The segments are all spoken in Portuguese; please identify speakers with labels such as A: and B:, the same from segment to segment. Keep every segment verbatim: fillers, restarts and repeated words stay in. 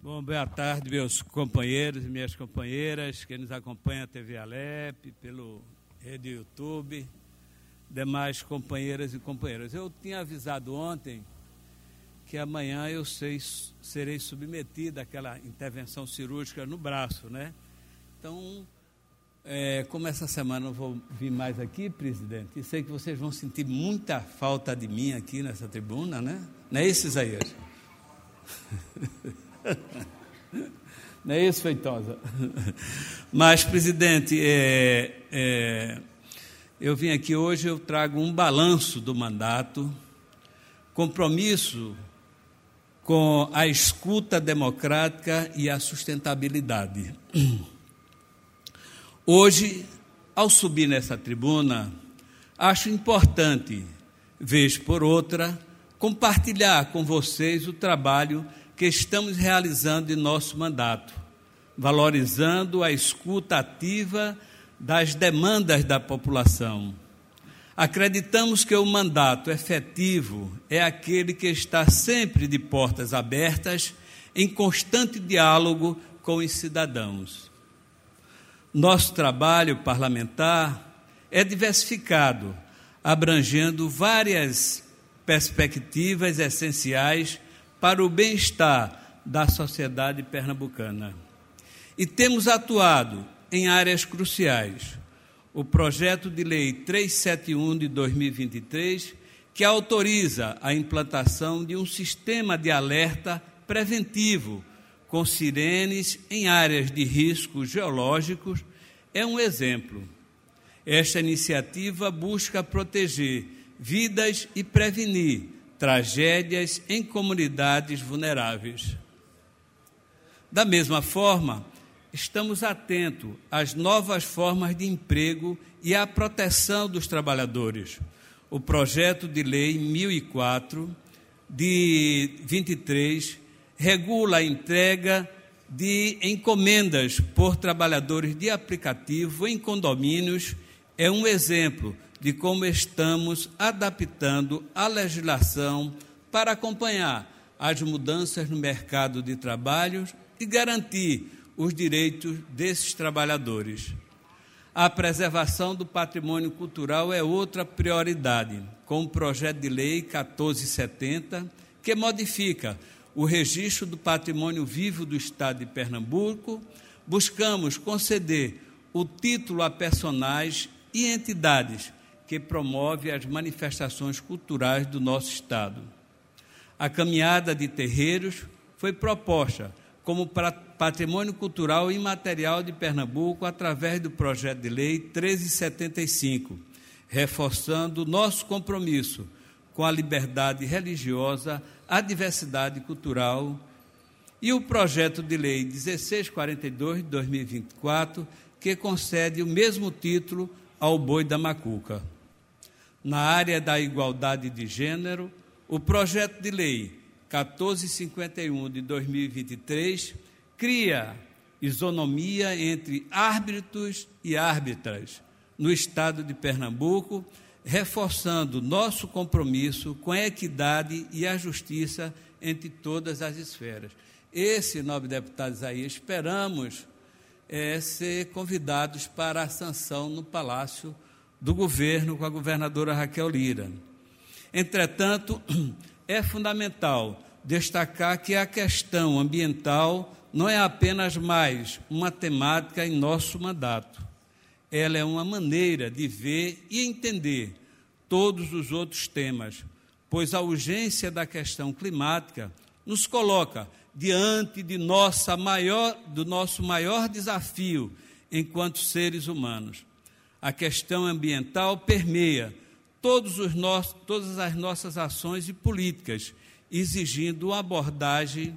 A: Bom, boa tarde, meus companheiros e minhas companheiras, que nos acompanham na T V Alep, pelo Rede YouTube, demais companheiras e companheiros. Eu tinha avisado ontem que amanhã eu sei, serei submetido àquela intervenção cirúrgica no braço, né? Então, é, como essa semana eu vou vir mais aqui, presidente, e sei que vocês vão sentir muita falta de mim aqui nessa tribuna, né? Não é isso, Isaías? Não é isso, Feitosa? Mas, presidente, é, é, eu vim aqui hoje, eu trago um balanço do mandato, compromisso com a escuta democrática e a sustentabilidade. Hoje, ao subir nessa tribuna, acho importante, vez por outra, compartilhar com vocês o trabalho que estamos realizando em nosso mandato, valorizando a escuta ativa das demandas da população. Acreditamos que o mandato efetivo é aquele que está sempre de portas abertas, em constante diálogo com os cidadãos. Nosso trabalho parlamentar é diversificado, abrangendo várias perspectivas essenciais para o bem-estar da sociedade pernambucana. E temos atuado em áreas cruciais. O projeto de lei trezentos e setenta e um de dois mil e vinte e três, que autoriza a implantação de um sistema de alerta preventivo com sirenes em áreas de riscos geológicos, é um exemplo. Esta iniciativa busca proteger vidas e prevenir tragédias em comunidades vulneráveis. Da mesma forma, estamos atentos às novas formas de emprego e à proteção dos trabalhadores. O projeto de lei mil e quatro, de vinte e três, regula a entrega de encomendas por trabalhadores de aplicativo em condomínios, é um exemplo de como estamos adaptando a legislação para acompanhar as mudanças no mercado de trabalho e garantir os direitos desses trabalhadores. A preservação do patrimônio cultural é outra prioridade, com o projeto de lei quatorze setenta, que modifica o registro do patrimônio vivo do Estado de Pernambuco. Buscamos conceder o título a personagens e entidades que promove as manifestações culturais do nosso Estado. A caminhada de terreiros foi proposta como patrimônio cultural imaterial de Pernambuco através do projeto de lei trezentos e setenta e cinco, reforçando o nosso compromisso com a liberdade religiosa, a diversidade cultural, e o projeto de lei dezesseis quarenta e dois de dois mil e vinte e quatro, que concede o mesmo título ao boi da macuca. Na área da igualdade de gênero, o projeto de lei quatorze cinquenta e um de dois mil e vinte e três cria isonomia entre árbitros e árbitras no Estado de Pernambuco, reforçando nosso compromisso com a equidade e a justiça entre todas as esferas. Esse, nobre deputado Isaías, esperamos é, ser convidados para a sanção no Palácio do Governo com a governadora Raquel Lira. Entretanto, é fundamental destacar que a questão ambiental não é apenas mais uma temática em nosso mandato. Ela é uma maneira de ver e entender todos os outros temas, pois a urgência da questão climática nos coloca diante de nossa maior, do nosso maior desafio enquanto seres humanos. A questão ambiental permeia todos os nossos, todas as nossas ações e políticas, exigindo uma abordagem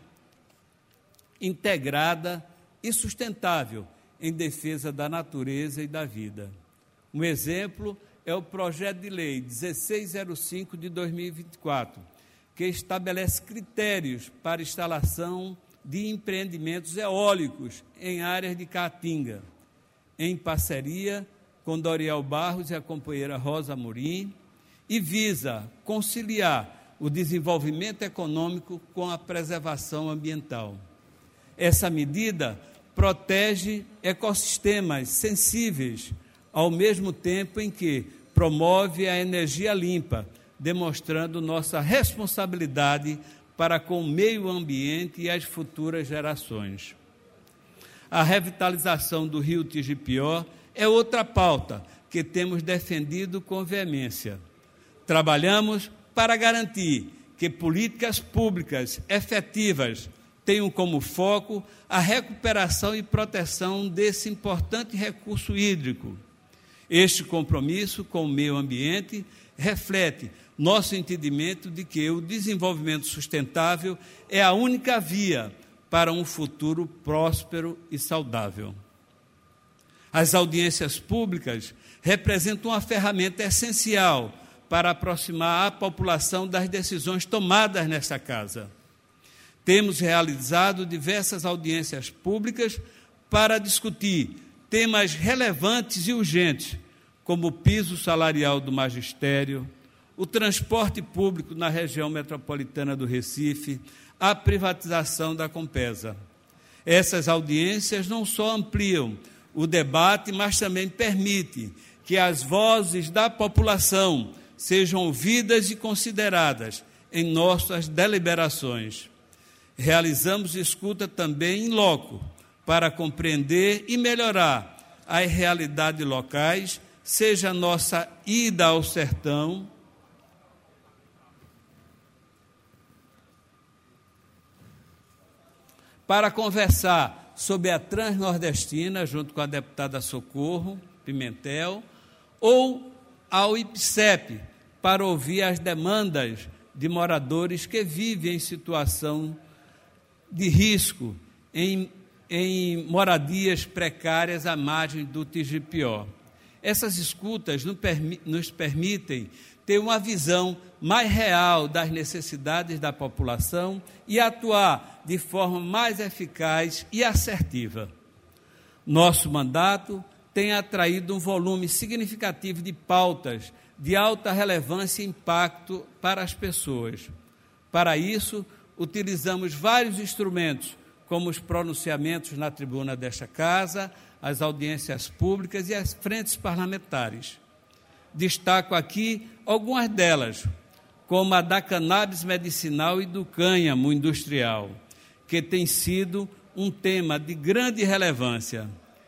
A: integrada e sustentável em defesa da natureza e da vida. Um exemplo é o projeto de lei dezesseis zero cinco de dois mil e vinte e quatro, que estabelece critérios para instalação de empreendimentos eólicos em áreas de caatinga, em parceria com Doriel Barros e a companheira Rosa Amorim, e visa conciliar o desenvolvimento econômico com a preservação ambiental. Essa medida protege ecossistemas sensíveis, ao mesmo tempo em que promove a energia limpa, demonstrando nossa responsabilidade para com o meio ambiente e as futuras gerações. A revitalização do rio Tigipió é outra pauta que temos defendido com veemência. Trabalhamos para garantir que políticas públicas efetivas tenham como foco a recuperação e proteção desse importante recurso hídrico. Este compromisso com o meio ambiente reflete nosso entendimento de que o desenvolvimento sustentável é a única via para um futuro próspero e saudável. As audiências públicas representam uma ferramenta essencial para aproximar a população das decisões tomadas nesta casa. Temos realizado diversas audiências públicas para discutir temas relevantes e urgentes, como o piso salarial do magistério, o transporte público na região metropolitana do Recife, a privatização da Compesa. Essas audiências não só ampliam o debate, mas também permitem que as vozes da população sejam ouvidas e consideradas em nossas deliberações. Realizamos escuta também em loco, para compreender e melhorar as realidades locais, seja a nossa ida ao sertão, para conversar sobre a Transnordestina, junto com a deputada Socorro Pimentel, ou ao I P S E P, para ouvir as demandas de moradores que vivem em situação de risco, em, em moradias precárias à margem do Tigipió. Essas escutas nos permitem ter uma visão mais real das necessidades da população e atuar de forma mais eficaz e assertiva. Nosso mandato tem atraído um volume significativo de pautas de alta relevância e impacto para as pessoas. Para isso, utilizamos vários instrumentos, como os pronunciamentos na tribuna desta casa, as audiências públicas e as frentes parlamentares. Destaco aqui algumas delas, como a da cannabis medicinal e do cânhamo industrial, que tem sido um tema de grande relevância.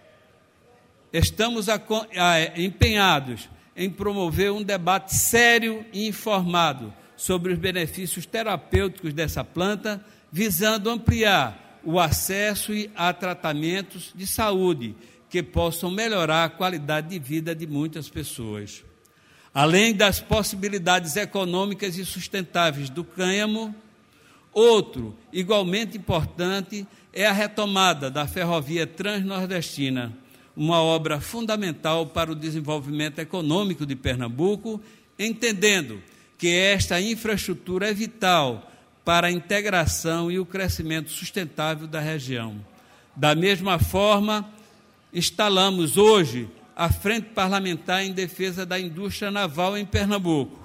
A: Estamos empenhados em promover um debate sério e informado sobre os benefícios terapêuticos dessa planta, visando ampliar o acesso a tratamentos de saúde que possam melhorar a qualidade de vida de muitas pessoas. Além das possibilidades econômicas e sustentáveis do cânhamo, outro, igualmente importante, é a retomada da ferrovia Transnordestina, uma obra fundamental para o desenvolvimento econômico de Pernambuco, entendendo que esta infraestrutura é vital para a integração e o crescimento sustentável da região. Da mesma forma, instalamos hoje a Frente Parlamentar em Defesa da Indústria Naval em Pernambuco.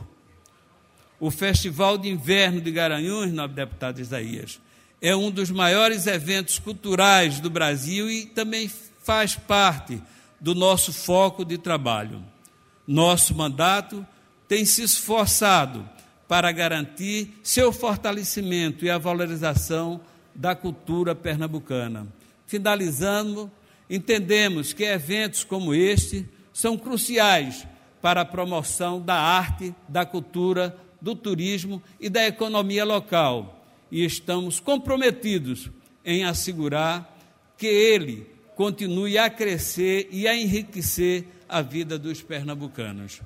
A: O Festival de Inverno de Garanhuns, nobre deputado Isaías, é um dos maiores eventos culturais do Brasil e também faz parte do nosso foco de trabalho. Nosso mandato tem se esforçado para garantir seu fortalecimento e a valorização da cultura pernambucana. Finalizando, entendemos que eventos como este são cruciais para a promoção da arte, da cultura, do turismo e da economia local, e estamos comprometidos em assegurar que ele continue a crescer e a enriquecer a vida dos pernambucanos.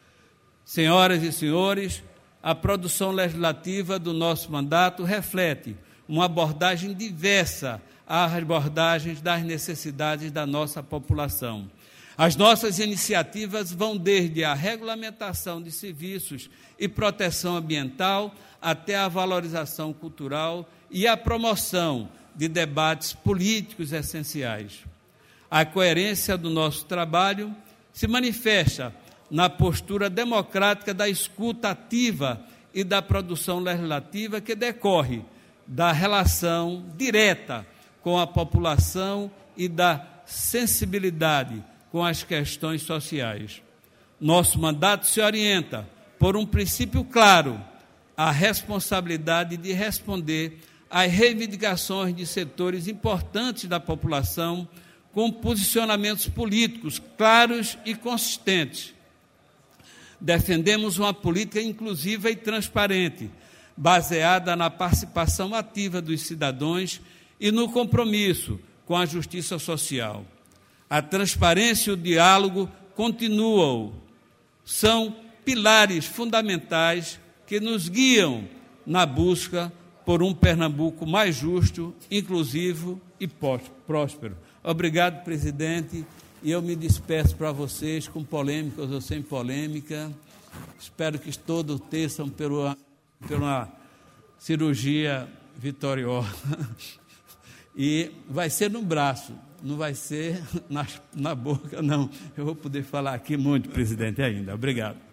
A: Senhoras e senhores, a produção legislativa do nosso mandato reflete uma abordagem diversa às abordagens das necessidades da nossa população. As nossas iniciativas vão desde a regulamentação de serviços e proteção ambiental até a valorização cultural e a promoção de debates políticos essenciais. A coerência do nosso trabalho se manifesta na postura democrática da escuta ativa e da produção legislativa que decorre da relação direta com a população e da sensibilidade com as questões sociais. Nosso mandato se orienta por um princípio claro, a responsabilidade de responder às reivindicações de setores importantes da população com posicionamentos políticos claros e consistentes. Defendemos uma política inclusiva e transparente, baseada na participação ativa dos cidadãos e no compromisso com a justiça social. A transparência e o diálogo continuam, são pilares fundamentais que nos guiam na busca por um Pernambuco mais justo, inclusivo e próspero. Obrigado, presidente, e eu me despeço para vocês com polêmicas ou sem polêmica. Espero que todos teçam pela, pela cirurgia vitoriosa. E vai ser no braço, não vai ser na, na boca, não. Eu vou poder falar aqui muito, presidente, ainda. Obrigado.